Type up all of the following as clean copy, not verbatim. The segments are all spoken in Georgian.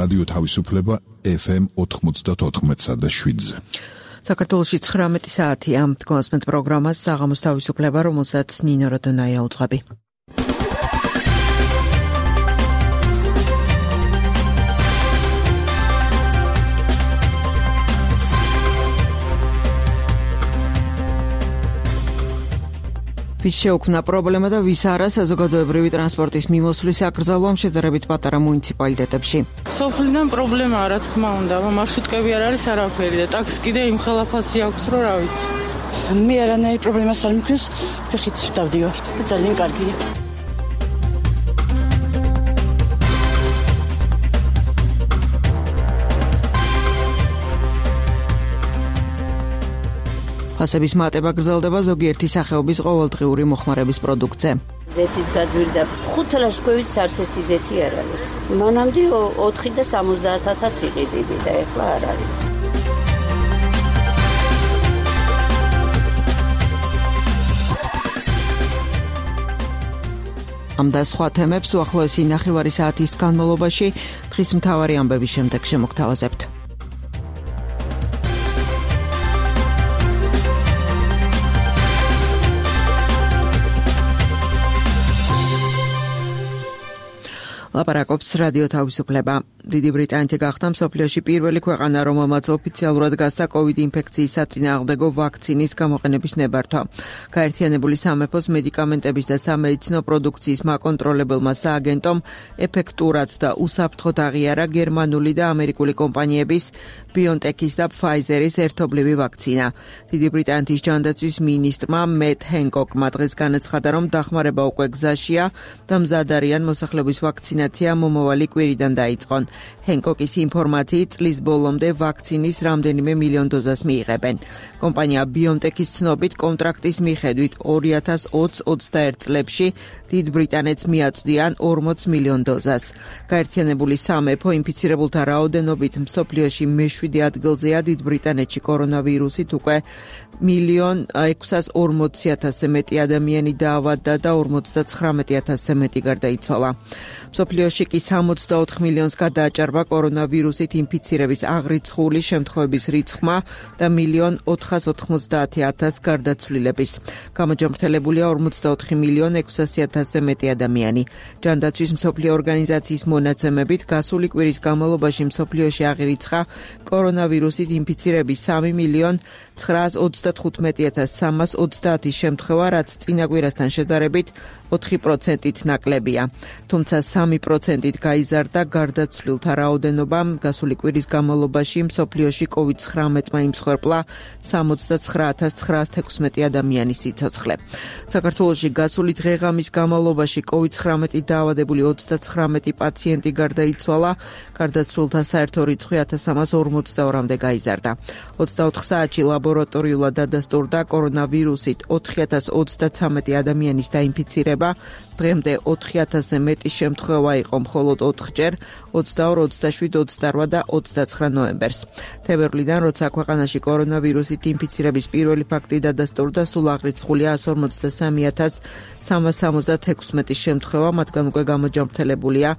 რადიო თავისუფლება FM 94.7-ზე. საქართველოში 19 საათია. Დგომასმენთ პროგრამას საღამოს თავისუფლება, რომელსაც ნინო როდონაია უძღვები. ვის შეუქმნა პრობლემა და ვის არა საზოგადოებრივი ტრანსპორტის მიმოსვლის აკრძალვა შედარებით პატარა მუნიციპალიტეტებში. სოფლიდან პრობლემაა, რა თქმა უნდა, მარშრუტკები არ არის არაფერი და ტაქსი კიდე იმ ხელაფასი აქვს, რომ რა ვიცი. მე არანაირი პრობლემას არ მქონს, ფეხით დავდივარ. ძალიან კარგია. ფასების მატება გრძელდება ზოგიერთი სახეობის ყოველდღიური მოხმარების პროდუქტზე. ზეთის გაძვირდა 5 ლაშქროვის არც ერთი ზეთი არ არის. მანამდე 4 და 70-ათაც იყიდიდი და ეხლა არ არის. ამ და სხვა თემებს უახლოესი ნახევარი საათის განმავლობაში დღის მთავარი ამბების შემდეგ შემოგთავაზებთ. ლაპარაკობს რადიო თავისუფლება. დიდი ბრიტანეთი გახდა მსოფლიოში პირველი ქვეყანა, რომელმაც ოფიციალურად გასცა COVID ინფექციის საწინააღმდეგო ვაქცინის გამოყენების ნებართვა. გაერთიანებული სამეფოს მედიკამენტების და სამედიცინო პროდუქციის მაკონტროლებელმა სააგენტომ ეფექტურად და უსაფრთხოდ აღიარა გერმანული და ამერიკული კომპანიების BioNTech-ის და Pfizer-ის ერთობლივი ვაქცინა. დიდი ბრიტანეთის ჯანდაცვის მინისტრმა მეტ ჰენკოკმა დღეს განაცხადა, რომ დახმარება უკვე გზაშია და მზად არიან მოსახლეობის ვაქცინაცია მომავალი კვირიდან დაიწყონ. ჰენკოკის ინფორმაციით წლის ბოლომდე ვაქცინის რამდენიმე მილიონ დოზას მიიღებენ. კომპანია BioNTech-ის ცნობით კონტრაქტის მიხედვით 2020-21 წლებში დიდ ბრიტანეთს მიაწვდიან 40 მილიონ დოზას. გაერთიანებული სამეფო ინფიცირებულთა რაოდენობით მსოფლიოში მე-7 ადგილზეა, დიდ ბრიტანეთში კორონავირუსით უკვე 1,640,000-ზე მეტი ადამიანი დაავადდა და 59,000-ზე მეტი გარდაიცვალა. მსოფლიოში კი 64 მილიონს გადააჭარბა კორონავირუსით ინფიცირების აღრიცხული შემთხვევების რიცხვმა და 1,490,000 გარდაცვლილების. გამოჯამრთელებულია 44,600,000-ზე მეტი ადამიანი. ჯანდაცვის მსოფლიო ორგანიზაციის მონაცემებით გასული კვირის განმავლობაში მსოფლიოში აღირიცხა კორონავირუსით ინფიცირების 3,925,330 შემთხვევა, რაც წინა კვირასთან შედარებით 4%-ით ნაკლებია. თუმცა 3%-ით გაიზარდა გარდაცვლილთა რაოდენობა. გასული კვირის განმავლობაში მსოფლიოში COVID-19-მა იმსხვერპლა 69,916 ადამიანის სიცოცხლე. საქართველოში გასული დღე-ღამის განმავლობაში COVID-19 დაავადებული 39 პაციენტი გარდაიცვალა. გარდაცვლილთა საერთო რიცხვი 1342-მდე გაიზარდა. 24 საათში ლაბორატორიულად დადასტურდა კორონავირუსით 4033 ადამიანის დაინფიცირება. დღემდე 4000-ზე მეტი შემთხვევა იყო მხოლოდ 4ჯერ 22, 27, 28 და 29 ნოემბერს. თებერვლიდან, როცა ქვეყანაში კორონავირუსით ინფიცირების პირველი ფაქტი დადასტურდა, სულ აღრიცხულია 143,376 შემთხვევა, მათგან უკვე გამოჯამრთელებულია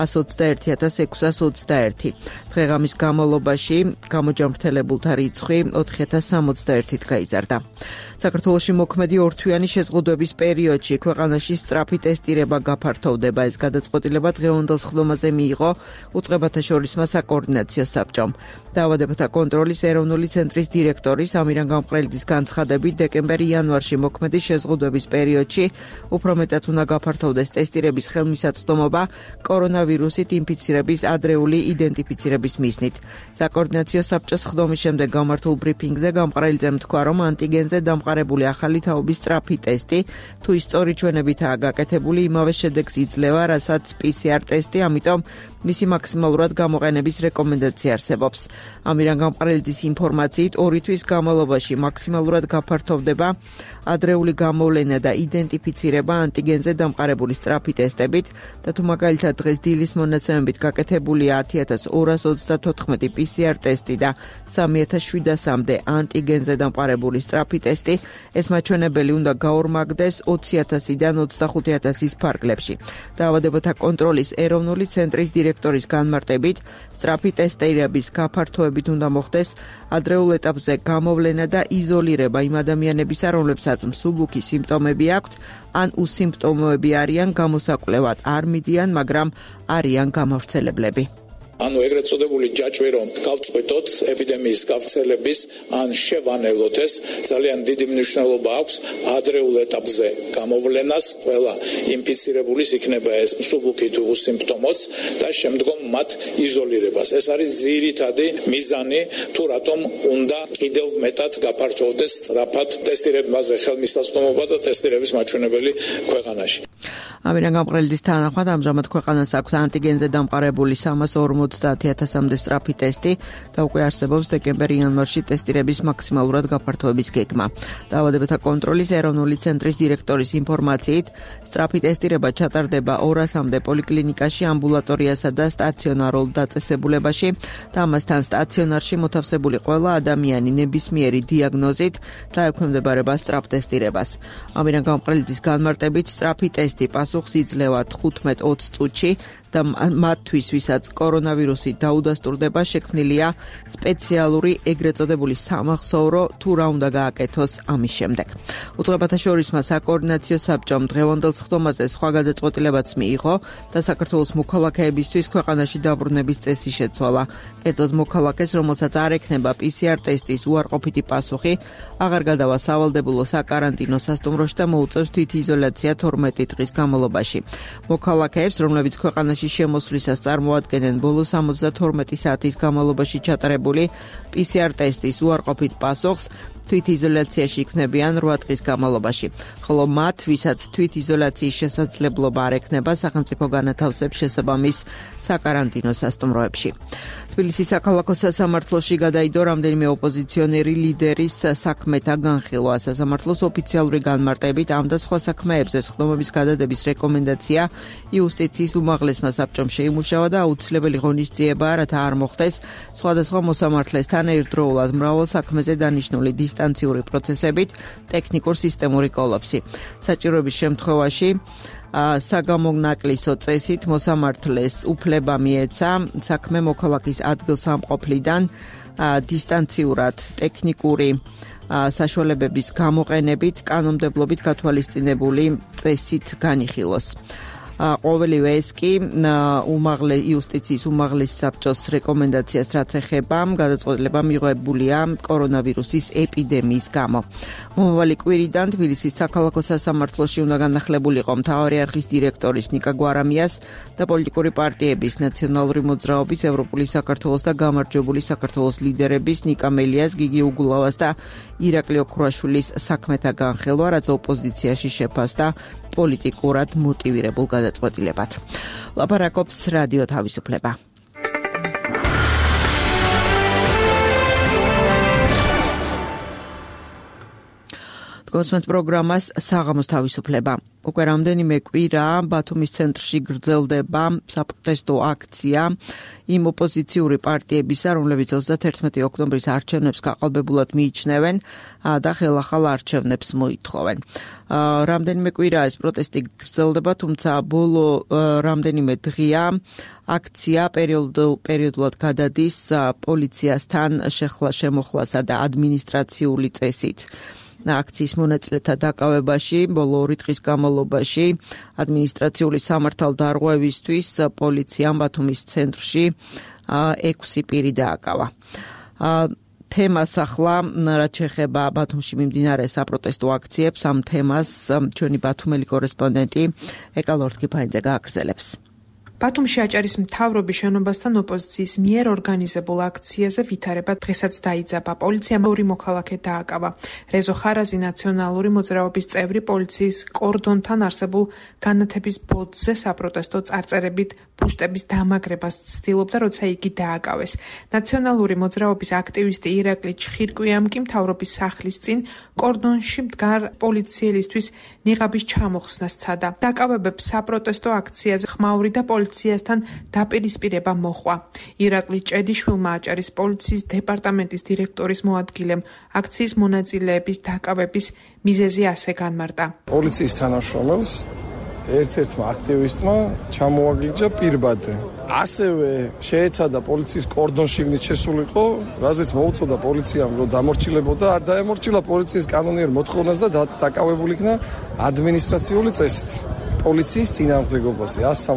121,621. დღე-ღამის განმავლობაში გამოჯამრთელებულთა რიცხვი 4,061-ით გაიზარდა. საქართველოში მოქმედი ორთვიანი შეზღუდვების პერიოდში ქვეყანაში სწრაფი ტესტირება გაფართოვდება. ეს გადაწყვეტილება დღევანდელ სხდომაზე მიიღო უწყებათა შორისმა საკოორდინაციო საბჭომ. დაავადებათა კონტროლის ეროვნული ცენტრის დირექტორის ამირან გამყრელიძის განცხადებით, დეკემბერ-იანვარში მოქმედი შეზღუდვების პერიოდში უფრო მეტად უნდა გაფართოვდეს ტესტირების ხელმისაწვდომობა კორონავირუსით ინფიცირების ადრეული იდენტიფიცირების მიზნით. საკოორდინაციო საბჭოს სხდომის შემდეგ გამართულ ბრიფინგზე გამყრელიძემ თქვა, რომ ანტიგენზე დამყარებული ახალი თაობის სწრაფი ტესტი თუ ის სწორი ჩვენებითაა გაკეთებული, იმავე შედეგს იძლევა, რასაც PCR ტესტი, ამიტომ მისი მაქსიმალურად გამოყენების რეკომენდაცია არსებობს. ამირან გამყრელიძის ინფორმაციით 2 თვის განმავლობაში მაქსიმალურად გაფართოვდება ადრეული გამოვლენა და იდენტიფიცირება ანტიგენზე დამყარებული სწრაფი ტესტებით და თუ მაგალითად დღეს დილის მონაცემებით გაკეთებულია 10,234 PCR ტესტი და 3,700-მდე ანტიგენზე დამყარებული სწრაფი ტესტი, ეს მაჩვენებელი უნდა გაორმაგდეს 20,000-დან 25,000-ის ფარგლებში. დაავადებათა კონტროლის ეროვნული ცენტრის დირექტორის განმარტებით, სწრაფი ტესტირების გაფართოებით უნდა მოხდეს ადრეულ ეტაპზე გამოვლენა და იზოლირება იმ ადამიანებისა, რომლებსაც მსუბუქი სიმპტომები აქვთ, ან უსიმპტომოები არიან, გამოსაკვლევად არ მიდიან, მაგრამ არიან გამავრცელებლები. ანუ ეგრეთ წოდებული ჯაჭვი რომ გავწყვიტოთ ეპიდემიის გავრცელების ან შევანელოთ ეს ძალიან დიდი მნიშვნელობა აქვს ადრეულ ეტაპზე გამოვლენას ყველა ინფიცირებულის იქნება ეს მსუბუქი თუ უსიმპტომოც და შემდგომ მათ იზოლირებას. ეს არის ძირითადი მიზანი თუ რატომ უნდა კიდევ მეტად გაფართოვდეს სწრაფად ტესტირებაზე ხელმისაწვდომობა და ტესტირების მაჩვენებელი ქვეყანაში. ამერიკან გამყრელის თანახმად ამჟამად ქვეყანას აქვს ანტიგენზე დამყარებული 350,000-მდე სწრაფი ტესტი და უკვე არსებობს დეკემბერ-იანვარში ტესტირების მაქსიმალურად გაფართოების გეგმა. დაავადებათა კონტროლის ეროვნული ცენტრის დირექტორის ინფორმაციით, სწრაფი ტესტირება ჩატარდება 200-მდე პოლიკლინიკაში, ამბულატორიასა და სტაციონარულ დაწესებულებაში და ამასთან სტაციონარში მოთავსებული ყველა ადამიანი ნებისმიერი დიაგნოზით დაექვემდებარება სწრაფ ტესტირებას. ამერიკან გამყრელის განმარტებით სწრაფი ტესტი პასუხს იძლევა 15-20 წუთში და მათთვის, ვისაც კორონავირუსი დაუდასტურდება, შექმნილია სპეციალური ეგრეთ წოდებული სამახსოვრო თუ რა უნდა გააკეთოს ამის შემდეგ. უწყებათა შორისმა საკოორდინაციო საბჭომ დღევანდელ სხდომაზე სხვა გადაწყვეტილებაც მიიღო და საქართველოს მოქალაქეებისთვის ქვეყანაში დაბრუნების წესი შეცვალა. კერძოდ მოქალაქეს, რომელსაც არ ექნება PCR ტესტის უარყოფითი პასუხი, აღარ გადავა სავალდებულო საკარანტინო სასტუმროში და მოუწევს თვითიზოლაცია 12 დღის განმავლობაში. მოქალაქეებს, რომლებიც ქვეყანაში შემოსვლისას წარმოადგენენ ბოლო 72 საათის განმავლობაში ჩატარებული PCR ტესტის უარყოფით პასუხს, თვითიზოლაციაში იქნებიან 8 დღის განმავლობაში, ხოლო მათ, ვისაც თვითიზოლაციის შესაძლებლობა არ ექნება, სახელმწიფო განათავსებს შესაბამის საკარანტინო სასტუმროებში. თბილისის საქალაქო სასამართლოში გადაიდო რამდენიმე ოპოზიციონერი ლიდერის საქმეთა განხილვა. სასამართლოს ოფიციალური განმარტებით ამ და სხვა საქმეებზე სხდომების გადადების რეკომენდაცია იუსტიციის უმაღლესმა საბჭომ შეიმუშავა და აუცილებელი ღონისძიებაა, რათა არ მოხდეს სხვადასხვა მოსამართლესთან ერთდროულად მრავალ საქმეზე დანიშნული დისტანციური პროცესებით ტექნიკურ სისტემური კოლაფსი. საჭიროების შემთხვევაში საგამონაკლისო წესით მოსამართლეს უფლება მიეცა საქმე მოქალაქის ადგილსამყოფლიდან დისტანციურად ტექნიკური საშუალებების გამოყენებით კანონმდებლობით გათვალისწინებული წესით განიხილოს. ყოველივე ეს კი იუსტიციის უმაღლეს საბჭოს რეკომენდაციას რაც ეხება, გადაწყვეტილება მიღებულია კორონავირუსის ეპიდემიის გამო. მომავალი კვირიდან თბილისის საქალაქო სასამართლოში უნდა განახლებულიყო მთავარი არხის დირექტორის ნიკა გვარამიას და პოლიტიკური პარტიების ნაციონალური მოძრაობის, ევროპული საქართველოს და გამარჯვებული საქართველოს ლიდერების ნიკა მელიას, გიგი უგულავას და ირაკლი ოქროაშვილის საქმეთა განხილვა, რაც ოპოზიციაში შეფასდა პოლიტიკურად მოტივირებულ გადაწყვეტილებად. ლაპარაკობს რადიო თავისუფლება. კონსუმენტ პროგრამას საღამოს თავისუფლება. უკვე რამდენიმე კვირა ბათუმის ცენტრში გრძელდება საპროტესტო აქცია იმ ოპოზიციური პარტიებისა, რომლებიც 31 ოქტომბრის არჩევნებს გაყალბებულად მიიჩნევენ და ხელახალ არჩევნებს მოითხოვენ. რამდენიმე კვირა ეს პროტესტი გრძელდება, თუმცა ბოლო რამდენიმე დღეა აქცია პერიოდულად გადადის პოლიციასთან შემოხლასა და ადმინისტრაციული წესით. აქციის მონაწილეთა დაკავებაში ბოლო 2 დღის განმავლობაში ადმინისტრაციული სამართალდარღვევისთვის პოლიციამ ბათუმის ცენტრში 6 პირი დააკავა. თემას ახლა რაც შეეხება ბათუმში მიმდინარე საპროტესტო აქციებს, ამ თემას ჩვენი ბათუმელი კორესპონდენტი ეკალორთკიფაინძე გააგრძელებს. ბათუმში აჭარის მთავრობის შენობასთან ოპოზიციის მიერ ორგანიზებულ აქციაზე ვითარება დღესაც დაიძაბა. პოლიციამ 2 მოქალაქე დააკავა. რეზო ხარაზი, ნაციონალური მოძრაობის წევრი, პოლიციის კორდონთან არსებულ განათების ბოძზე საპროტესტო წარწერებით პუშტების დამაგრებას ცდილობდა, როცა იგი დააკავეს. ნაციონალური მოძრაობის აქტივისტი ირაკლი ჩხირკვიამ კი მთავრობის სახლის წინ კორდონში მდგარ პოლიციელისთვის ნიღაბის ჩამოხსნას სცადა. დაკავებებს საპროტესტო აქციაზე ხმაური და პოლიციასთან დაპირისპირება მოჰყვა. ირაკლი ჭედიშვილმა აჭარის პოლიციის დეპარტამენტის დირექტორის მოადგილემ აქციის მონაწილეების დაკავების მიზეზი ასე განმარტა. პოლიციის თანამშრომელს ერთ-ერთმა აქტივისტმა ჩამოაგლიჯა პირბადე. ასევე შეეცადა პოლიციის კორდონშიგნით შესულიყო, რაზეც მოუწოდა პოლიციამ რომ დამორჩილებოდა, არ დაემორჩილა პოლიციის კანონიერ მოთხოვნას და დაკავებული იქნა ადმინისტრაციული წესით. პოლიციის წინააღმდეგობაზე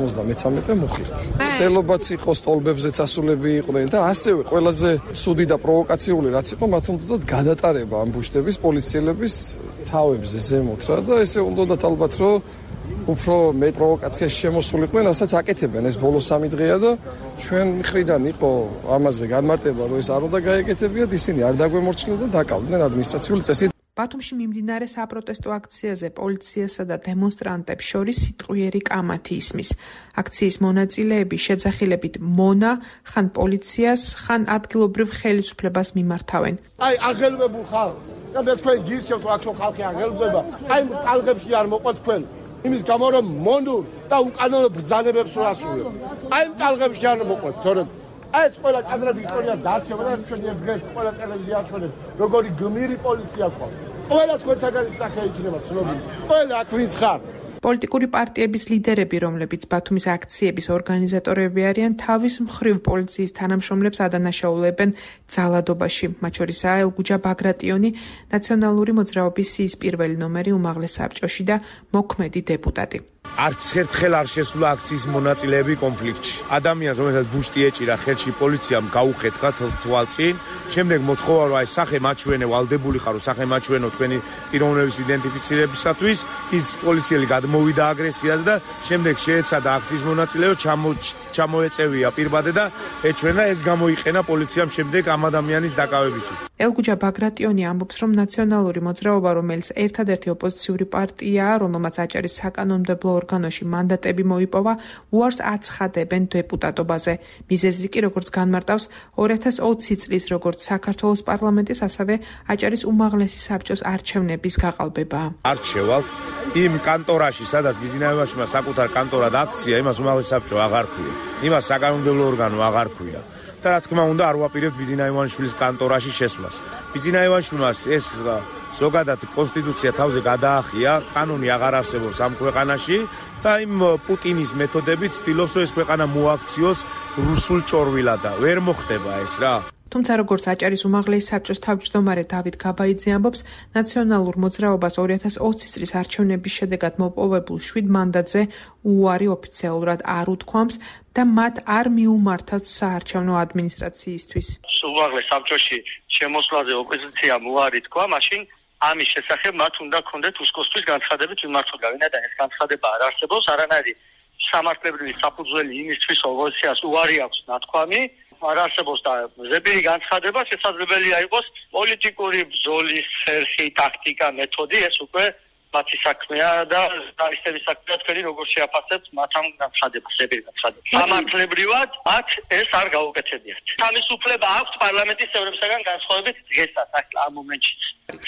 173 მუხლით. სტელობაც იყო, სტოლბებზე წასულები იყვნენ და ასევე ყველაზე ცუდი და პროვოკაციული რაც იყო, მათ უნდათ გადატარება ამ ბუშტების პოლიციელების თავებზე ზემოთ რა და ესე უნდათ ალბათ რომ უფრო მე პროვოკაციაში შემოსულიყვნენ, რასაც აკეთებენ ეს ბოლო 3 დღეა და ჩვენ მხრიდან იყო ამაზე განმარტება, რომ ეს არ უნდა გაეკეთებიათ, ისინი არ დაგვემორჩილებდნენ და დაკავდნენ ადმინისტრაციული წესით. ბათუმში მიმდინარე საპროტესტო აქციაზე პოლიციასა და დემონსტრანტებს შორის სიტყვიერი კამათი ისმის. აქციის მონაწილეები შეძახილებით მონა ხან პოლიციას, ხან ადგილობრივ ხელისუფლებას მიმართავენ. აი აღელვებულ ხალხს, და მე თქვენ გირჩევთ რა თქო ხალხი აღელვება, აი ტალღებში არ მოყვეთ თქვენ. იმის გამო რომ მონდურ და უკანონო ბრძანებებს რო ასრულებ. აი ტალღებში არ მოყვეთ, თორემ აი ეს ყველა კადრები ისტორია დარჩება და ჩვენი დღეს ყველა ტელევიზია აჩვენებს როგორი გმირი პოლიცია ყავს. ყველა თქვენთაგან სახე იქნება ცნობილი. ყველა აქ ვინც ხარ. პოლიტიკური პარტიების ლიდერები, რომლებიც ბათუმის აქციების ორგანიზატორები არიან, თავის მხრივ პოლიციის თანამშრომლებს ადანაშაულებენ ძალადობაში. მათ შორისაა ელგუჯა ბაგრატიონი, ნაციონალური მოძრაობის სიის პირველი ნომერი უმაღლეს საბჭოში და მოქმედი დეპუტატი. არც ერთხელ არ შესულა აქციის მონაწილეები კონფლიქტში. ადამიანს, რომელსაც ბუშტი ეჭირა ხელში, პოლიციამ გაუხეთქა თვალწინ. შემდეგ მოთხოვა, რომ აი სახე მაჩვენე, ვალდებული ხარო, სახე მაჩვენო თქვენი პიროვნების იდენტიფიცირებისათვის. ის პოლიციელი გადმოვიდა აგრესიას და შემდეგ შეეცადა აქციის მონაწილეებს ჩამოეწევია პირბადე და ეჩვენა, ეს გამოიყენა პოლიციამ შემდეგ ამ ადამიანის დაკავებისთვის. ელგუჯა ბაგრატიონი ამბობს, რომ ნაციონალური მოძრაობა, რომელიც ერთადერთი ოპოზიციური პარტიაა, რომელმაც აჭარის საკანონმდებლო ორგანოში მანდატები მოიპოვა, უარს აცხადებენ დეპუტატობაზე. მიზეზი კი, როგორც განმარტავს, 2020 წლის როგორც საქართველოს პარლამენტის, ასევე აჭარის უმაღლესი საბჭოს არჩევნების გაყალბებაა. არჩევალთ იმ კანტორაში, სადაც ბიზნაევაშვილმა საკუთარ კანტორად აქცია, იმას უმაღლესი საბჭო აღარ ქვია. იმას საკანონმდებლო ორგანო აღარ ქვია. და რა თქმა უნდა, არ ვაპირებთ ბიზნაევაშვილის კანტორაში შესვლას. ბიზნაევაშვილმა ეს ზოგადად კონსტიტუცია თავზე გადაახია, კანონი აღარ არსებობს ამ ქვეყანაში და იმ პუტინის მეთოდებით ცდილობს, რომ ეს ქვეყანა მოაქციოს რუსულ ჭორვილად და ვერ მოხდება ეს რა. თუმცა როგორც აჭარის უმაღლესი საბჭოს თავმჯდომარე დავით გაბაიძე ამბობს, ნაციონალურ მოძრაობას 2020 წლის არჩევნების შედეგად მოპოვებულ 7 მანდატზე უარი ოფიციალურად არ უთქვამს და მათ არ მიუმართათ საარჩევნო ადმინისტრაციისთვის. უმაღლეს საბჭოში შემოსვლაზე ოპოზიციამ უარი თქვა, მაშინ ამის შესახებ მათ უნდა ქონდეთ უსკოსთვის განცხადებით მიმართულება, ვინაიდან ეს განცხადება არ არსებობს, არანაირი სამართლებრივი საფუძველი იმისთვის ოპოზიციას უარი აქვს ნათქვამი. არ არსებობს და ზეპირი განცხადება შესაძლებელია იყოს პოლიტიკური ბრძოლის ხერხი, ტაქტიკა, მეთოდი, ეს უკვე მათი საქმეა და ჟურნალისტების საქმეა თქვენი როგორ შეაფასებთ მათ ამ განცხადებას, ზეპირი განცხადებას. სამართლებრივად მათ ეს არ გაუკეთებიათ. თავისუფლება აქვს პარლამენტის წევრებისგან განსხვავებით დღესაც, ამ მომენტში.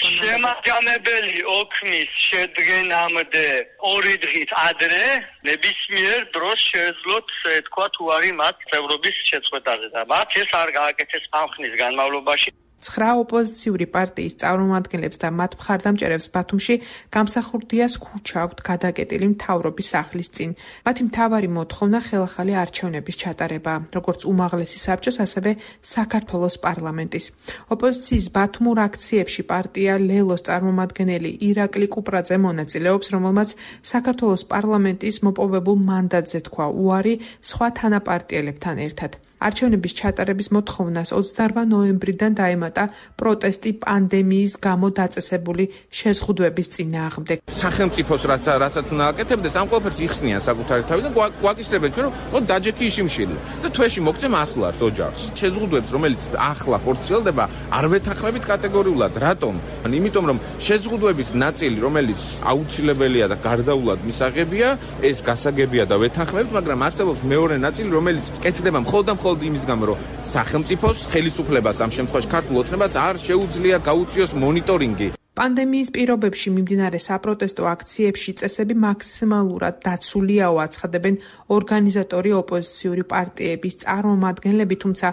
შემაჯამებელი ოქმის შედგენამდე 2 დღით ადრე ნებისმიერ დროს შეეძლოთ თქვა თუ არის მათ წევრობის შეწყვეტაზე და მათ ეს არ გააკეთეს ამ ხნის განმავლობაში. 9 ოპოზიციური პარტიის წარმომადგენლებს და მათ მხარდამჭერებს ბათუმში გამსახურდიას ქუჩა აქვთ გადაკეტილი მთავრობის სახლის წინ. მათი მთავარი მოთხოვნა ხელახალი არჩევნების ჩატარება, როგორც უმაღლესი საბჭოს, ასევე საქართველოს პარლამენტის. ოპოზიციის ბათუმურ აქციებში პარტია ლელოს წარმომადგენელი ირაკლი კუპრაძე მონაწილეობს, რომელმაც საქართველოს პარლამენტის მოპოვებულ მანდატზე თქვა უარი სხვა თანაპარტიელებთან ერთად. არჩევნების ჩატარების მოთხოვნას 28 ნოემბრიდან დაემატა პროტესტი პანდემიის გამო დაწესებული შეზღუდვების წინააღმდეგ. სახელმწიფოს რასაც უნდა აკეთებდეს, ამ ყველაფერს იხსნიან საკუთარი თავი და გვაკისრებენ ჩვენ, რომ დაჯექი იშიმშილი და თვეში მოგცემ 100 ლარს ოჯახს. შეზღუდვებს, რომელიც ახლა ხორციელდება, არ ვეთანხმებით კატეგორიულად. რატომ? იმიტომ რომ შეზღუდვების ნაწილი, რომელიც აუცილებელია და გარდაულად მისაღებია, ეს გასაგებია და ვეთანხმებით, მაგრამ არსებობს მეორე ნაწილი, რომელიც კეთდება მხოლოდ იმის გამო, რომ სახელმწიფოს ხელისუფლებას ამ შემთხვევაში ქართულ ოცნებას არ შეუძლია გაუწიოს მონიტორინგი. პანდემიის პირობებში მიმდინარე საპროტესტო აქციებში წესები მაქსიმალურად დაცულიაო, აცხადებენ ორგანიზატორი ოპოზიციური პარტიების წარმომადგენლები, თუმცა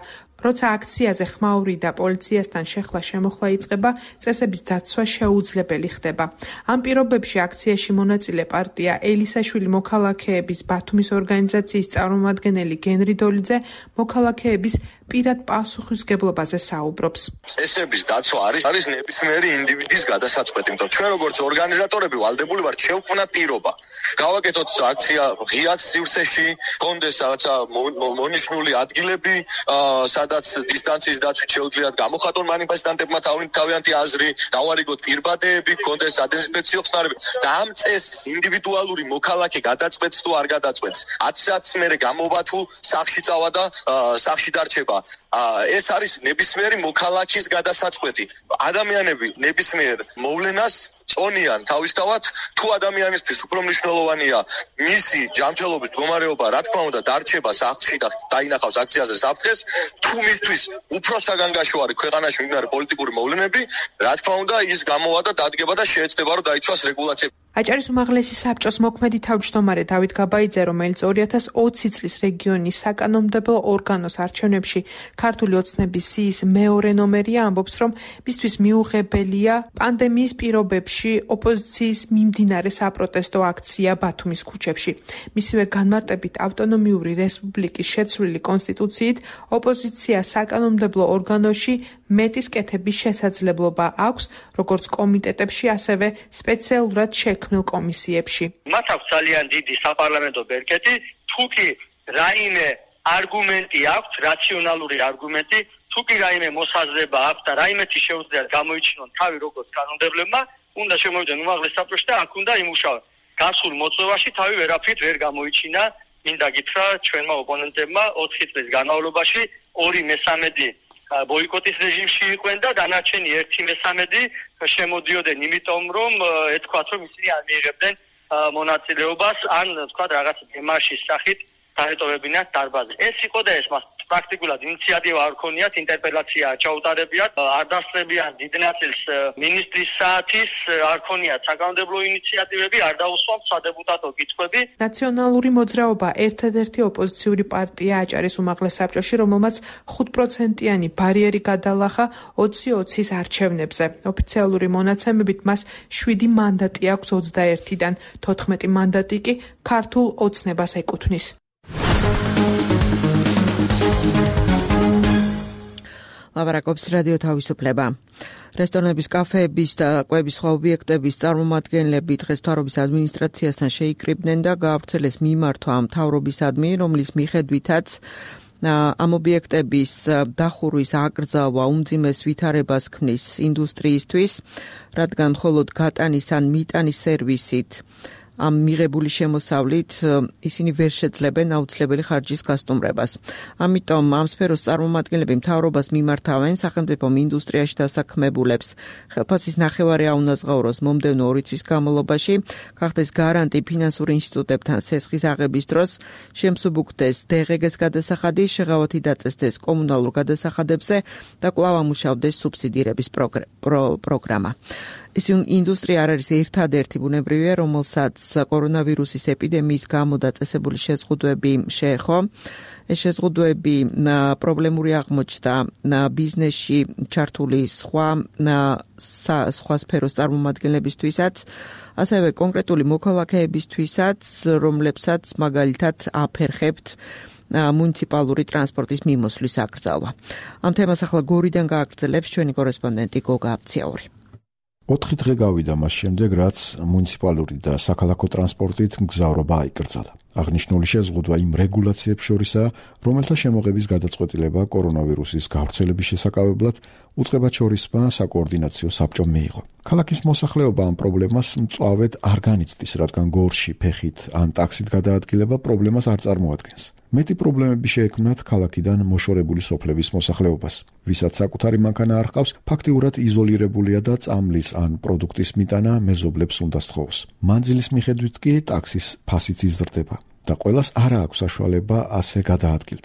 როცა აქციაზე ხმაური და პოლიციასთან შეხლა-შემოხლა იწყება, წესების დაცვა შეუძლებელი ხდება. ამ პირობებში აქციაში მონაწილე პარტია ელისაშვილი მოქალაქეების ბათუმის ორგანიზაციის წარმომადგენელი გენრი დოლიძე მოქალაქეების პირად პასუხისგებლობაზე საუბრობს. წესების დაცვა არის ნებისმიერი ინდივიდის გადასაწყვეტი, იმიტომ ჩვენ როგორც ორგანიზატორები ვალდებული ვართ შევქმნათ პირობა. გავაკეთოთ აქცია ღიად სივრცეში, კონდეს რაღაცა მონიშნული ადგილები, სადაც დისტანციის დაცვით შეუძლიათ გამოხატონ მანიფესტანტებმა თავიანთი აზრი, დავარიგოთ პირბადეები, კონდეს სადეზინფექციო ხსნარები და ამ წესს ინდივიდუალური მოქალაქე გადაწყვეტს თუ არ გადაწყვეტს. 10 საათს მერე გამოვა თუ სახლში წავა და სახლში დარჩება. ეს არის ნებისმიერი მოქალაქის გადასაწყვეტი. ადამიანები ნებისმიერ მოვლენას წონიან თავისთავად, თუ ადამიანისთვის უფრო მნიშვნელოვანია მისი ჯანმრთელობის მდგომარეობა, რა თქმა უნდა, დარჩება სახლში და დაინახავს აქციაზე საფრთხეს, თუ მისთვის უფრო საგანგაშო არის ქვეყანაში მიმდინარე პოლიტიკური მოვლენები, რა თქმა უნდა, ის გამოვა და დადგება და შეეცდება რომ დაიცვას რეგულაციები. აჭარის უმაღლესი საბჭოს მოქმედი თავმჯდომარე დავით გაბაიძე, რომელიც 2020 წლის რეგიონის საკანონმდებლო ორგანოს არჩევნებში ქართული ოცნების სიის მეორე ნომერია, ამბობს, რომ მისთვის მიუღებელია პანდემიის პირობებში ოპოზიციის მიმდინარე საპროტესტო აქცია ბათუმის ქუჩებში. მისივე განმარტებით ავტონომიური რესპუბლიკის შეცვლილი კონსტიტუციით ოპოზიცია საკანონმდებლო ორგანოში მეტის კეთების შესაძლებლობა აქვს, როგორც კომიტეტებში, ასევე სპეციალურად შექმნილ კომისიებში. მათ აქვს ძალიან დიდი საპარლამენტო ბერკეტი, თუკი რაიმე არგუმენტი აქვს, რაციონალური არგუმენტი, თუკი რაიმე მოსაზრება აქვს და რაიმეთი შეუძლიათ გამოიჩინონ თავი როგორც კანონმდებლებმა, უნდა შემოვიდნენ უმაღლეს საბჭოში და აქ უნდა იმუშაონ. გასულ მოწვევაში თავი ვერაფრით ვერ გამოიჩინა, მინდა გითხრა ჩვენმა ოპონენტებმა 4 წლის განმავლობაში 2/3 ბოიკოტის რეჟიმში იყვნენ და დანარჩენი 1/3 შემოდიოდნენ, იმიტომ რომ ეთქვათ, რომ ისინი არ მიიღებდნენ მონაწილეობას, ან თქვათ რაღაც დემარშის სახით დაეტოვებინათ დარბაზზე. ეს იყო და ეს მას პრაქტიკულად ინიციატივა არ ქონიათ, ინტერპელაცია ჩაუტარებიათ, არ დასწრებიან დიდ ნაწილს მინისტრის საათის, არ ქონიათ საკანონმდებლო ინიციატივები, არ დაუსვამთ სადეპუტატო კითხვები. ნაციონალური მოძრაობა ერთადერთი ოპოზიციური პარტია აჭარის უმაღლეს საბჭოში, რომელმაც 5%-იანი ბარიერი გადალახა 2020-ის არჩევნებზე. ოფიციალური მონაცემებით მას 7 მანდატი აქვს 21-დან, 14 მანდატი კი ქართულ ოცნებას ეკუთვნის. ლაპარაკობს რადიო თავისუფლება. რესტორნების, კაფეების და კვების სხვა ობიექტების წარმომადგენლები დღეს მთავრობის ადმინისტრაციასთან შეიკრიბნენ და გაავრცელეს მიმართვა მთავრობისადმი, რომლის მიხედვითაც ამ ობიექტების დახურვის აკრძალვა უმძიმეს ვითარებას ქმნის ინდუსტრიისთვის, რადგან მხოლოდ გატანის ან მიტანის სერვისით ამ მიღებული შემოსავლით ისინი ვერ შეძლებენ აუცილებელი ხარჯის გასტუმრებას. ამიტომ ამ სფეროს წარმომადგენლები მთავრობას მიმართავენ სახელმწიფო ინდუსტრიაში დასაქმებულებს ხელფასის ნახევარი აუნაზღაუროს მომდევნო 2 თვის განმავლობაში, გახდეს გარანტი ფინანსურ ინსტიტუტებთან სესხის აღების დროს, შემსუბუქდეს დღგ-ს გადასახადი, შეღავათი დაწესდეს კომუნალურ გადასახადებზე და კვლავ ამუშავდეს სუბსიდირების პროგრამა. ის ინდუსტრია არ არის ერთადერთი ბუნებრივია, რომელსაც კორონავირუსის ეპიდემიის გამო დაწესებული შეზღუდვები შეეხო. ეს შეზღუდვები პრობლემური აღმოჩნდა ბიზნესში ჩართული სხვა სფეროს წარმომადგენლებისთვისაც, ასევე კონკრეტული მოქალაქეებისთვისაც, რომლებსაც მაგალითად აფერხებთ მუნიციპალური ტრანსპორტის მიმოსვლის აკრძალვა. ამ თემას ახლა გორიდან გააგრძელებს ჩვენი კორესპონდენტი გოგა აბციაური. 4 დღე გავიდა მას შემდეგ, რაც მუნიციპალური და საქალაქო ტრანსპორტით მგზავრობა აიკრძალა. აღნიშნული შეზღუდვა იმ რეგულაციებს შორისაა, რომელთა შემოღების გადაწყვეტილება კორონავირუსის გავრცელების შესაკავებლად უწყებაჩორისმა საკოორდინაციო საბჭომ მიიღო. ქალაქის მოსახლეობა ამ პრობლემას მწვავედ არ განიცდის, რადგან გორში, ფეხით ან ტაქსით გადაადგილება პრობლემას არ წარმოადგენს. მეტი პრობლემები შეექმნათ ქალაქიდან მოშორებული სოფლების მოსახლეობას, ვისაც საკუთარი მანქანა არ ჰყავს, ფაქტიურად იზოლირებულია და წამლის ან პროდუქტის მიტანა მეზობლებს უნდა სთხოვოს. მანძილის მიხედვით კი ტაქსის ფასიც იზრდება და ყველას არ აქვს საშუალება ასე გადაადგილდეს.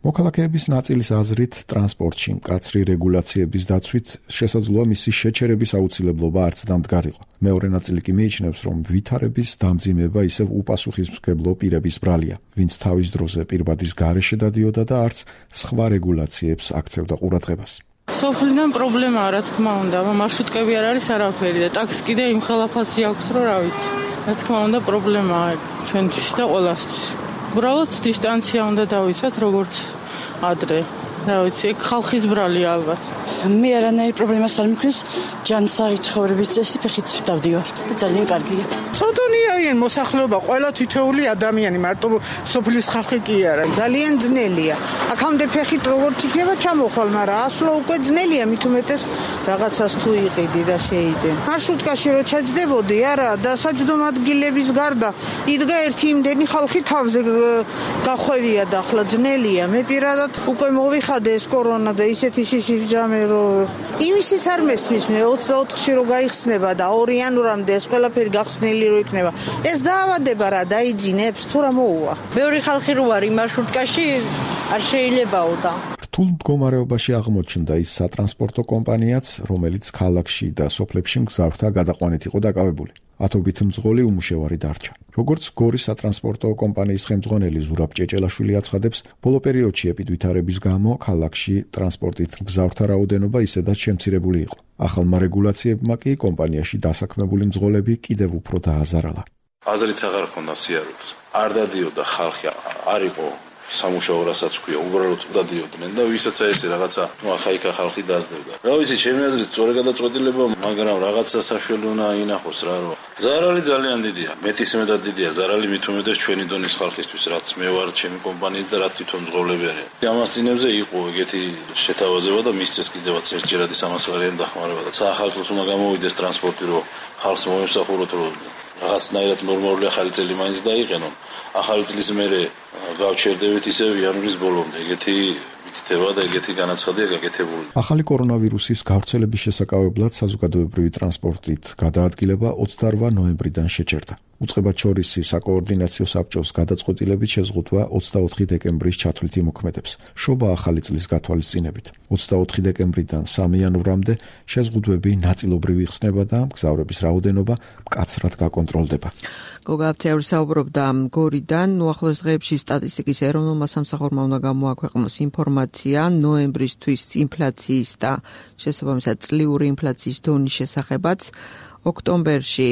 მოქალაქეების ნაწილის აზრით, ტრანსპორტში მკაცრი რეგულაციების დაცვით შესაძლოა მისი შეჩერების აუცილებლობა არც დამდგარიყო. მეორე ნაწილი კი მიიჩნევს, რომ ვითარების დამძიმება ისევ უპასუხისმგებლო პირების ბრალია, ვინც თავის დროზე პირბადის გარეშე დადიოდა და არც სხვა რეგულაციებს აქცევდა ყურადღებას. სოფლიდან პრობლემაა, რა თქმა უნდა, მარშრუტკები არ არის არაფერი და ტაქსი კიდე იმ ხელაფასი აქვს, რომ რა ვიცი. რა თქმა უნდა, პრობლემაა ჩვენთვის და ყველასთვის. უბრალოდ დისტანცია უნდა დავიცვათ, როგორც ადრე. რა ვიცი, ხალხის ბრალია ალბათ. მე არანაირი პრობლემას არ მქონს, ჯანსაღი ცხოვრების წესი ფეხით დავდივარ. ძალიან კარგია. სოდონია არიან მოსახლეობა, ყველა თითოეული ადამიანი, მარტო სოფლის ხალხი კი არა. ძალიან ძნელია. აქამდე ფეხით როგორც იქნება ჩამოხვალ, მაგრამ ასვლა უკვე ძნელია, მით უმეტეს რაღაცას თუ იყიდი და შეიძენ. მარშრუტკაში რო ჩაჯდებოდი, არა, და საჯდომ ადგილების გარდა იდგა ერთი იმდენი ხალხი თავზე გახვევია და ახლა ძნელია. მე პირადად უკვე მოვიხადე ეს კორონა და ისეთი შიშიჯამე იმისიც არ მესმის მე 24-ში რო გაიხსნება და 2 იანვრამდე ეს ყველაფერი გახსნილი რო იქნება. ეს დაავადება რა დაიძინებს თუ რა მოუვა. ბევრი ხალხი რო არის მარშრუტკაში არ შეიძლებაო და რთულ მდგომარეობაში აღმოჩნდა ის სატრანსპორტო კომპანიაც, რომელიც ქალაქში და სოფლებში მგზავრთა გადაყვანით იყო დაკავებული. ათობით მძღოლი უმუშევარი დარჩა. როგორც გორის სატრანსპორტო კომპანიის ხელმძღვანელი ზურაბ ჭეჭელაშვილი აცხადებს, ბოლო პერიოდში ეპიდვითარების გამო ქალაქში ტრანსპორტით მგზავრთა რაოდენობა ისედაც შემცირებული იყო. ახალმა რეგულაციებმა კი კომპანიაში დასაქმებული მძღოლები კიდევ უფრო დააზარალა. აზრიც აღარ ჰქონდა სიარულს. არ დადიოდა ხალხი, არ იყო სამუშაო რასაც ქვია, უბრალოდ დადიოდნენ და ვისაც ესე რაღაცა ახაიქა ხალხი დაძდებდა. რა ვიცი, ჩემი აზრით სწორი გადაწყვეტილება, მაგრამ რაღაცა საშუალო უნდა ინახოს რა, რომ ზარალი ძალიან დიდია, მეტისმეტად დიდია ზარალი მით უმეტეს ჩვენი დონის ხალხისთვის, რაც მე ვარ ჩემი კომპანიით და რა თვითონ მძღოლები არიან. ამას წინებზე იყო ეგეთი შეთავაზება და მისცეს კიდევაც ერთჯერადი 300 ლარიანი დახმარება და საახალწლოს უნდა გამოვიდეს ტრანსპორტი, რომ ხალხს მოემსახუროთ, რომ რაღაცნაირად ნორმალური ახალი წელი მაინც დაიყენონ. ახალი წლის მერე გავჩერდებით ისევ იანვრის ბოლომდე. ეგეთი მითითება და ეგეთი განაცხადია გაკეთებული. ახალი კორონავირუსის გავრცელების შესაკავებლად საზოგადოებრივი ტრანსპორტით გადაადგილება 28 ნოემბრიდან შეჩერდა. უწყებად შორისი საკოორდინაციო საბჭოს გადაწყვეტილებით შეზღუდვა 24 დეკემბრის ჩათვლით იმოქმედებს. შობა ახალი წლის გათვალისწინებით. 24 დეკემბრიდან 3 იანვრამდე შეზღუდვები ნაწილობრივ იხსნება და მგზავრების რაოდენობა მკაცრად გაკონტროლდება. გოგა აფცეური საუბრობდა გორიდან, უახლოეს დღეებში სტატისტიკის ეროვნულმა სამსახურმა უნდა გამოაქვეყნოს ინფორმაცია ნოემბრისთვის ინფლაციის და შესაბამისად წლიური ინფლაციის დონის შესახებაც. ოქტომბერში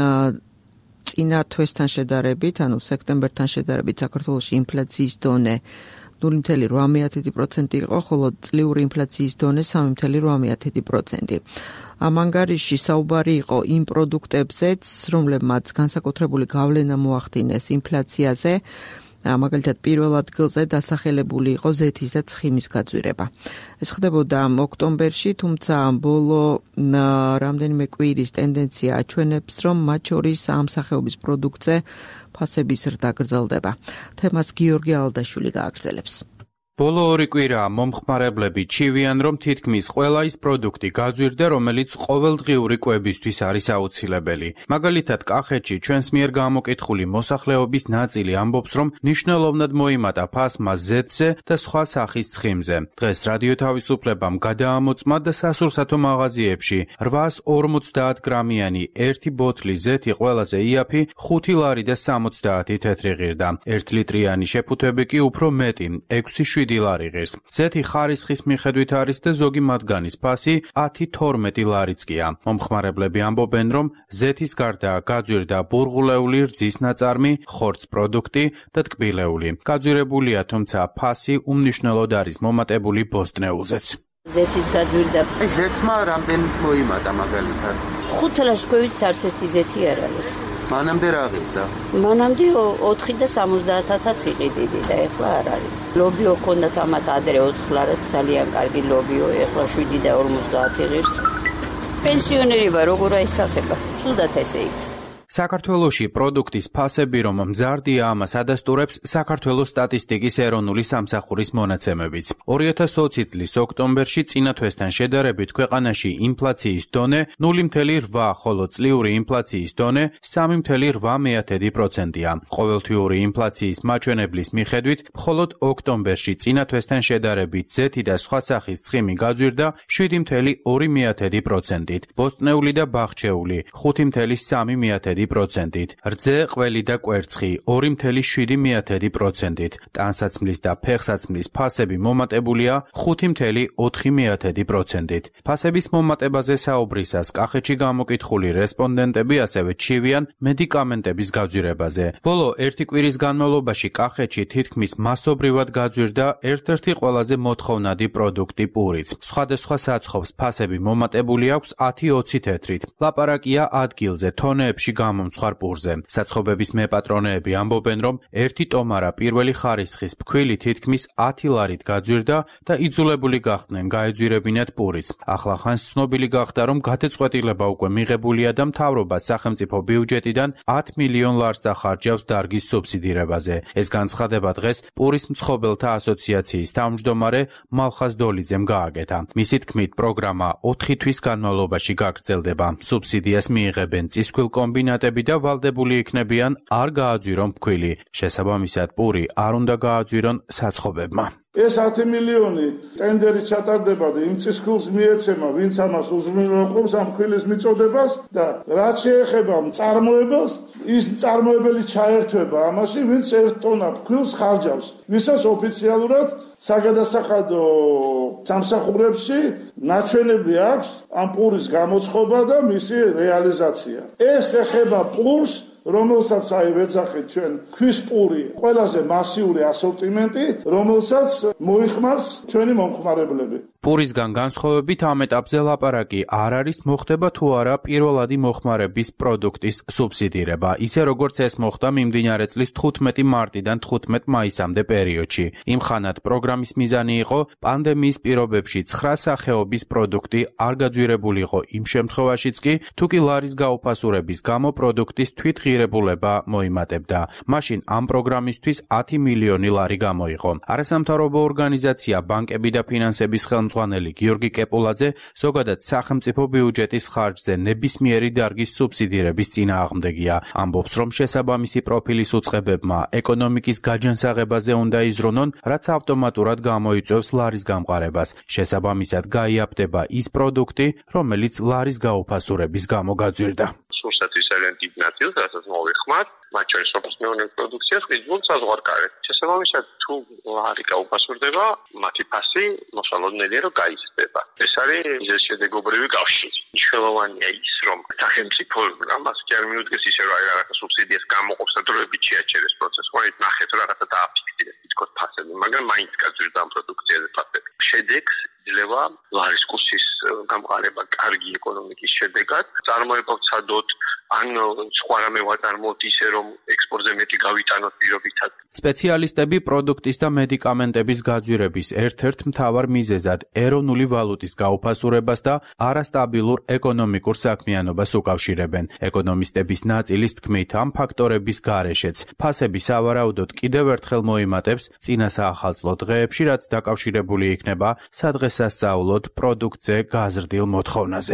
წინა თვესთან შედარებით, ანუ სექტემბერთან შედარებით საქართველოში ინფლაციის დონე 0.8% იყო, ხოლო წლიური ინფლაციის დონე 3.8%. ამ ანგარიში საუბარი იყო იმ პროდუქტებზეც, რომლებმაც განსაკუთრებული გავლენა მოახდინეს ინფლაციაზე. მაგალითად პირველ ადგილზე დასახელებული იყო ზეთის და ცხიმის გაძვირება. ეს ხდებოდა ოქტომბერში, თუმცა ბოლო რამდენიმე კვირის ტენდენცია აჩვენებს, რომ მათ შორის ამ სახეობის პროდუქტზე ფასების ზრდა გრძელდება. თემას გიორგი ალდაშვილი გააგრძელებს. ბოლო 2 კვირაა მომხმარებლები ჩივიან, რომ თითქმის ყველა ის პროდუქტი გაძვირდა, რომელიც ყოველდღიური კვებისთვის არის აუცილებელი. მაგალითად, კახეთში ჩვენს მიერ გამოკითხული მოსახლეობის ნაწილი ამბობს, რომ მნიშვნელოვნად მოიმატა ფასმა ზეთზე და სხვა სახის ცხიმზე. დღეს რადიო თავისუფლებამ გადაამოწმა და სასურსათო მაღაზიებში 850 გრამიანი ერთი ბოთლი ზეთი ყველაზე იაფი 5 ლარი და 70 თეთრი ღირდა. 1 ლიტრიანი შეფუთვები კი უფრო მეტი 6-7 ლარი ღირს. ზეთი ხარისხის მიხედვით არის და ზოგი მათგანის ფასი 10-12 ლარიც გია. მომხმარებლები ამბობენ, რომ ზეთის გარდა გაძვირდა ბურღულეული რძის ნაწარმი, ხორცს პროდუქტი და ტკბილეული. გაძვირებულია, თუმცა ფასი უმნიშვნელოდ არის მომატებული ბოსტნეულზეც. ზეთის გაძვირდა. ზეთმა რამდენით მოიმატა მაგალითად? 5 ლაშქროვის არც ერთი ზეთი არ არის. მანამდე რა ღირდა? მანამდე 4 და 70-ათაც იყიდიდი და ეხლა არ არის. ლობიო ჰქონდათ ამათ ადრე 4 ლარად ძალიან კარგი ლობიო, ეხლა 7 და 50 ღირს. პენსიონერი ვარ, როგორ აისახება? ცუდად ესე იქ. საქართველოში პროდუქტის ფასები რომ მზარდია, ამას ადასტურებს საქართველოს სტატისტიკის ეროვნული სამსახურის მონაცემებიც. 2020 წლის ოქტომბერში წინა თვესთან შედარებით ქვეყანაში ინფლაციის დონე 0.8, ხოლო წლიური ინფლაციის დონე 3.8%-ია. ყოველთვიური ინფლაციის მაჩვენებლის მიხედვით, მხოლოდ ოქტომბერში წინა თვესთან შედარებით ზეთი და სხვა სახის ცხიმი გაძვირდა 7.2%-ით, ბოსტნეული და ბახჩეული 5.3%-ით, რძე, ყველი და კვერცხი 2.7%-ით, ტანსაცმლის და ფეხსაცმლის ფასები მომატებულია 5.4%-ით. ფასების მომატებაზე საუბრისას კახეთში გამოკითხული რესპონდენტები ასევე ჩივიან მედიკამენტების გაძვირებაზე. ბოლო ერთი კვირის განმავლობაში კახეთში თითქმის მასობრივად გაძვირდა ერთ-ერთი ყველაზე მოთხოვნადი პროდუქტი პურიც. სხვადასხვა საცხობს ფასები მომატებული აქვს 10-20 თეთრით. ლაპარაკია ადგილზე, თონეებში გამომცხვარ პურზე. საცხობების მეპატრონეები ამბობენ, რომ ერთი ტომარა პირველი ხარისხის ფქვილი თითქმის 10 ლარით გაძვირდა და იძულებული გახდნენ გაეძვირებინათ პურიც. ახლა ხანს ცნობილი გახდა, რომ გადაწყვეტილება უკვე მიღებულია და მთავრობა სახელმწიფო ბიუჯეტიდან 10 მილიონ ლარს დახარჯავს დარგის სუბსიდირებაზე. ეს განცხადება დღეს პურის მცხობელთა ასოციაციის თავმჯდომარე მალხაზ დოლიძემ გააკეთა. მისი თქმით, პროგრამა 4 თვის განმავლობაში გაგრძელდება. სუბსიდიას მიიღებენ წისქვილ კომბინატები და ვალდებული იქნებიან არ გააძვირონ ფქვილი. შესაბამისად, პური არ უნდა გააძვირონ საცხობებმა. ეს 10 მილიონი ტენდერი ჩატარდება და იმ წისქვილს მიეცემა, ვინც ამას უზრუნველყოფს ამ ფქვილის მიწოდებას და რაც შეეხება მწარმოებელს, ის მწარმოებელი ჩაერთვება ამაში, ვინც 1 ტონა ფქვილს ხარჯავს, ვისაც ოფიციალურად საგადასახადო სამსახურებში ნაჩვენები აქვს ამ პურის გამოცხობა და მისი რეალიზაცია. ეს ეხება პურს, რომელსაც ვეძახით ჩვენ ქვის პური, ყველაზე მასიური ასორტიმენტი, რომელსაც მოიხმარს ჩვენი მომხმარებლები. პურისგან განსხვავებით ამ ეტაპზე ლაპარაკი არ არის მოხდება თუ არა პირველადი მოხმარების პროდუქტის სუბსიდირება, ისე როგორც ეს მოხდა მიმდინარე წლის 15 მარტიდან 15 მაისამდე პერიოდში. იმ ხანად პროგრამის მიზანი იყო პანდემიის პირობებში 9 სახეობის პროდუქტი არ გაძვირებულიყო იმ შემთხვევაშიც კი, თუ კი ლარის გაუფასურების გამო პროდუქტის თვითღირებულება მოიმატებდა. მაშინ ამ პროგრამისთვის 10 მილიონი ლარი გამოიყო. არასამთავრობო ორგანიზაცია ბანკები და ფინანსების ხელმძღვანელი გიორგი კეპულაძე ზოგადად სახელმწიფო ბიუჯეტის ხარჯზე ნებისმიერი დარგის სუბსიდირების წინააღმდეგია. ამბობს, რომ შესაბამისი პროფილის უწყებებმა ეკონომიკის გაჯანსაღებაზე უნდა იზრუნონ, რაც ავტომატურად გამოიწვევს ლარის გამყარებას. შესაბამისად გაიაფდება ის პროდუქტი, რომელიც ლარის გაუფასურების გამო გაძვირდა. სურსათის ძალიან დიდ ნაწილს, რასაც მოვიხმართ, მათ შორის სოფლის პროდუქციას ყიდულ საზღვარგარეთ. შესაბამისად, თუ ლარი გაუფასურდება, მათი ფასი მოსალოდნელია, რომ გაიზრდება. ეს არის მიზეზშედეგობრივი კავშირი. მნიშვნელოვანია ის, რომ სახელმწიფო ამას კი არ მიუდგეს ისე, რომ რაღაცა სუბსიდიას გამოყოფს და დროებით შეაჩერეს პროცესს. მოით ნახეთ, რომ რაღაცა დააფიქსირეს თითქოს ფასები, მაგრამ მაინც გაძვირდა ამ პროდუქციაზე ფასები. შედეგს იძლევა ლარის კურსის გამყარება კარგი ეკონომიკის შედეგად. წარმოება ვცადოთ, ან სხვა რამე ვაწარმოოთ ისე, რომ ექსპორტზე მეტი გავიტანოთ პირობითად. სპეციალისტები პროდუქტის და მედიკამენტების გაძვირების ერთ-ერთ მთავარ მიზეზად ეროვნული ვალუტის გაუფასურებას და არასტაბილურ ეკონომიკურ საქმიანობას უკავშირებენ. ეკონომისტების ნაწილის თქმით, ამ ფაქტორების გარეშეც ფასები სავარაუდოდ კიდევ ერთხელ მოიმატებს წინა საახალწლო დღეებში, რაც დაკავშირებული იქნება სადღესასწაულოდ პროდუქტზე გაზრდილ მოთხოვნაზე.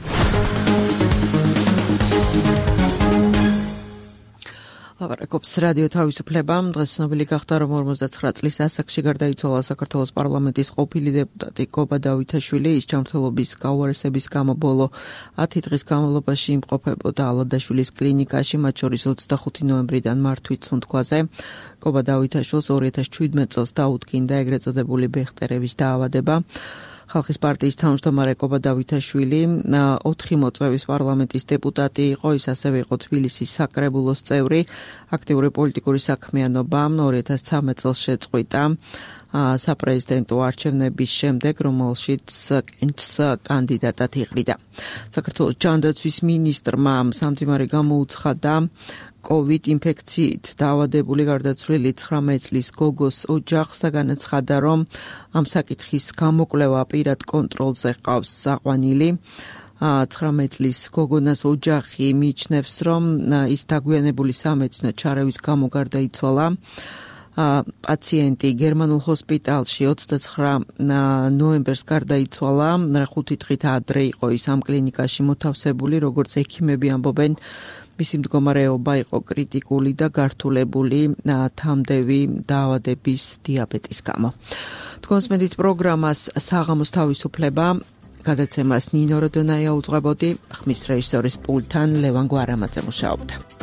ლაპარაკობს რადიო თავისუფლება. დღეს ცნობილი გახდა, რომ 59 წლის ასაკში გარდაიცვალა საქართველოს პარლამენტის ყოფილი დეპუტატი გობა დავითაშვილი. ის ჯანმრთელობის გაუარესების გამო ბოლო 10 დღის განმავლობაში იმყოფებოდა ალადაშვილის კლინიკაში, მათ შორის 25 ნოემბრიდან მართვით სუნთქვაზე. გობა დავითაშვილს 2017 წელს დაუდგინდა ეგრეთ წოდებული ბეხტერევის დაავადება. ხალხის პარტიის თავმჯდომარე გობა დავითაშვილი 4 მოწვევის პარლამენტის დეპუტატი იყო, ის ასევე იყო თბილისის საკრებულოს წევრი. აქტიური პოლიტიკური საქმიანობა 2013 წელს შეწყვიტა საპრეზიდენტო არჩევნების შემდეგ, რომელშიც კენჭს კანდიდატად იყრიდა. საქართველოს ჯანდაცვის მინისტრმა სამძიმარი გამოუცხადა COVID ინფექციით დაავადებული გარდაცვლილი 19 წლის გოგოს ოჯახს და განაცხადა, რომ ამ საკითხის გამოკვლევა პირად კონტროლზე ყავს საყვანილი. 19 წლის გოგონას ოჯახი მიიჩნევს, რომ ის დაგვიანებული სამედიცინო ჩარევის გამო გარდაიცვალა. პაციენტი გერმანულ ჰოსპიტალში 29 ნოემბერს გარდაიცვალა. 5 დღით ადრე იყო ის ამ კლინიკაში მოთავსებული, როგორც ექიმები ამბობენ. მისი მდგომარეობა იყო კრიტიკული და გართულებული თამდევი დაავადების დიაბეტის გამო. თქვენს მედით პროგრამას საღამოს თავისუფლება გადაცემას ნინო როდონაია უძღვებოდი, ხმის რეჟისორის პულტთან ლევან გვარამაძე მუშაობდა.